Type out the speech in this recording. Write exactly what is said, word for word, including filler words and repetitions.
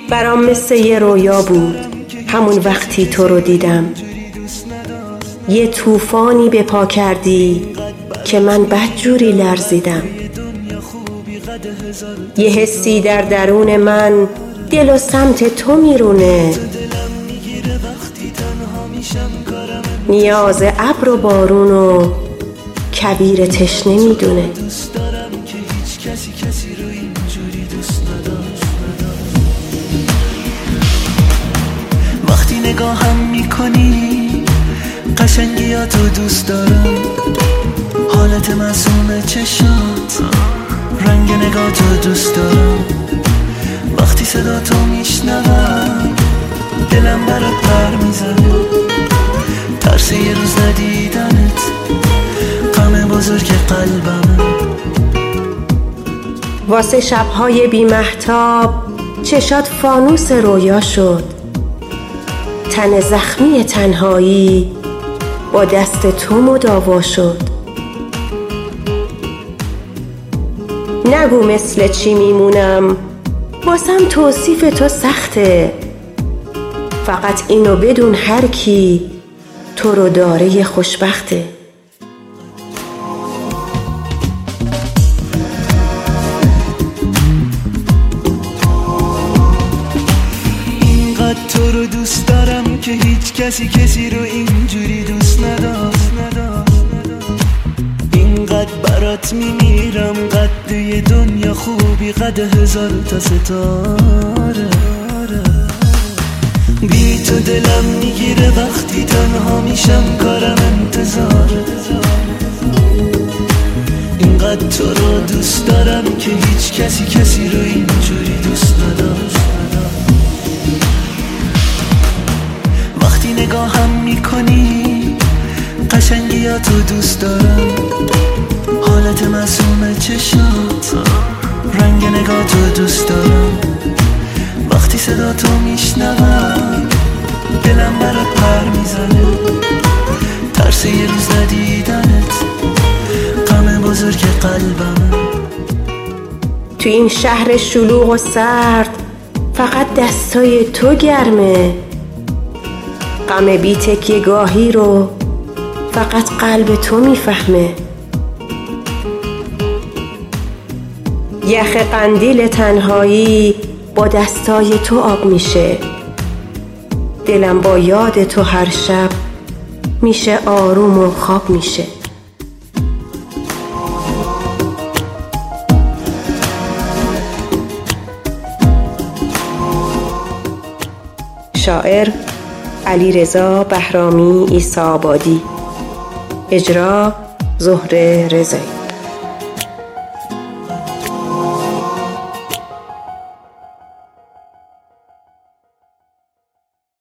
برام مثل یه رویا بود همون وقتی تو رو دیدم. یه طوفانی به پا کردی که من بدجوری لرزیدم. یه حسی در درون من دل و سمت تو میرونه. نیاز ابر و بارون و کبیر تشنه میدونه. وقتی نگاهم میکنی قشنگیاتو دوست دارم، حالت معصوم چشات، رنگ نگاتو دوست دارم. وقتی صدا تو میشنوم دلم برات پر میزنه، ترس یه روز ندیدنت غم بزرگ قلبمه. واسه شبهای بی مهتاب چشات فانوس رویا شد. تن زخمی تنهایی با دست تو مداوا شد. نگو مثل چی میمونم، واسم توصیف تو سخته. فقط اینو بدون هر کی تو رو داره یه خوشبخته. اینقدر تو رو دوست دارم که هیچ کسی کسی رو اینجوری دوست نداشت. اینقدر برات میمیرم، قد یه دنیا خوبی، قد هزار تا ستاره. بی تو دلم میگیره وقتی تنها میشم، کارم انتظاره. اینقدر تو رو دوست دارم که هیچ کسی کسی رو اینجوری دوست نداشت. وقتی نگاهم میکنی قشنگیاتو دوست دارم، حالت معصوم چشات، رنگ نگاتو دوست دارم. وقتی صدا تو میشنوم دلم برات پر میزنه، ترس یه روز ندیدنت غم بزرگ قلبمه. تو این شهر شلوغ و سرد فقط دستای تو گرمه. غم بی تکیه گاهی رو فقط قلب تو میفهمه. یخ قندیل تنهایی با دستای تو آب میشه. دلم با یاد تو هر شب میشه آروم و خواب میشه. شاعر علیرضا بهرامی عیسی آبادی. اجرا زهره رضایی.